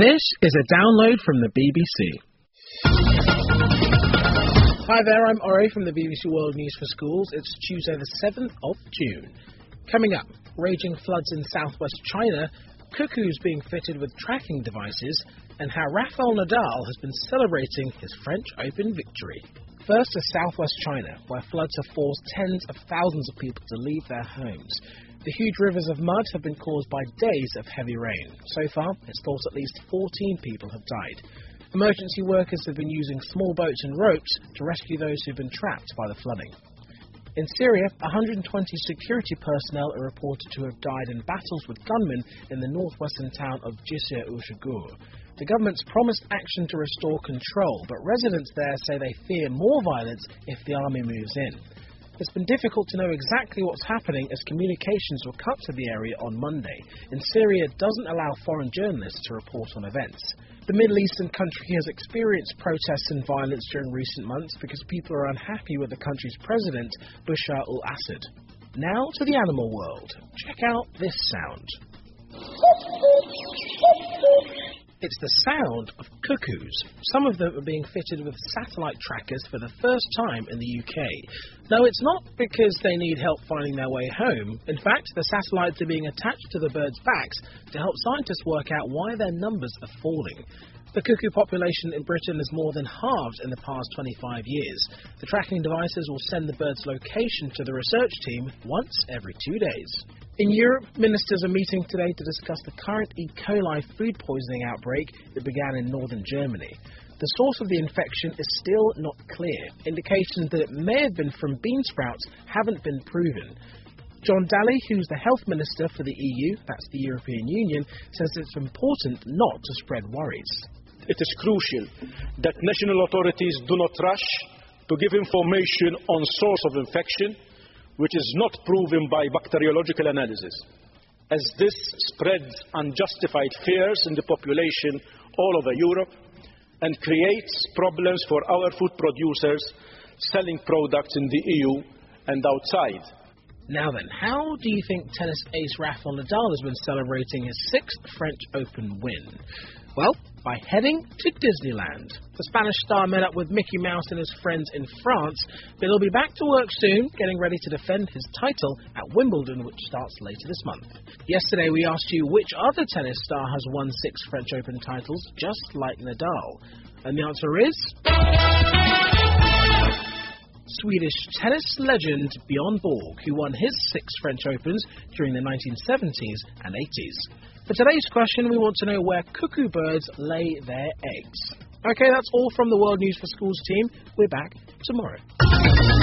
This is a download from the BBC. Hi there, I'm Ori from the BBC World News for Schools. It's Tuesday the 7th of June. Coming up, raging floods in southwest China, cuckoos being fitted with tracking devices, and how Rafael Nadal has been celebrating his French Open victory. First is southwest China, where floods have forced tens of thousands of people to leave their homes. The huge rivers of mud have been caused by days of heavy rain. So far, it's thought at least 14 people have died. Emergency workers have been using small boats and ropes to rescue those who've been trapped by the flooding. In Syria, 120 security personnel are reported to have died in battles with gunmen in the northwestern town of Jisr-ul-Shugur. The government's promised action to restore control, but residents there say they fear more violence if the army moves in. It's been difficult to know exactly what's happening as communications were cut to the area on Monday, and Syria doesn't allow foreign journalists to report on events. The Middle Eastern country has experienced protests and violence during recent months because people are unhappy with the country's president, Bashar al-Assad. Now to the animal world. Check out this sound. It's the sound of cuckoos. Some of them are being fitted with satellite trackers for the first time in the UK. No, it's not because they need help finding their way home. In fact, the satellites are being attached to the birds' backs to help scientists work out why their numbers are falling. The cuckoo population in Britain has more than halved in the past 25 years. The tracking devices will send the bird's location to the research team once every 2 days. In Europe, ministers are meeting today to discuss the current E. coli food poisoning outbreak that began in northern Germany. The source of the infection is still not clear. Indications that it may have been from bean sprouts haven't been proven. John Daly, who's the health minister for the EU, that's the European Union, says it's important not to spread worries. It is crucial that national authorities do not rush to give information on source of infection which is not proven by bacteriological analysis, as this spreads unjustified fears in the population all over Europe and creates problems for our food producers selling products in the EU and outside. Now then, how do you think tennis ace Rafael Nadal has been celebrating his 6th French Open win? Well, by heading to Disneyland. The Spanish star met up with Mickey Mouse and his friends in France, but he'll be back to work soon, getting ready to defend his title at Wimbledon, which starts later this month. Yesterday we asked you which other tennis star has won 6 French Open titles, just like Nadal. And the answer is... Swedish tennis legend Bjorn Borg, who won his 6 French Opens during the 1970s and 80s. For today's question, we want to know where cuckoo birds lay their eggs. Okay, that's all from the World News for Schools team. We're back tomorrow.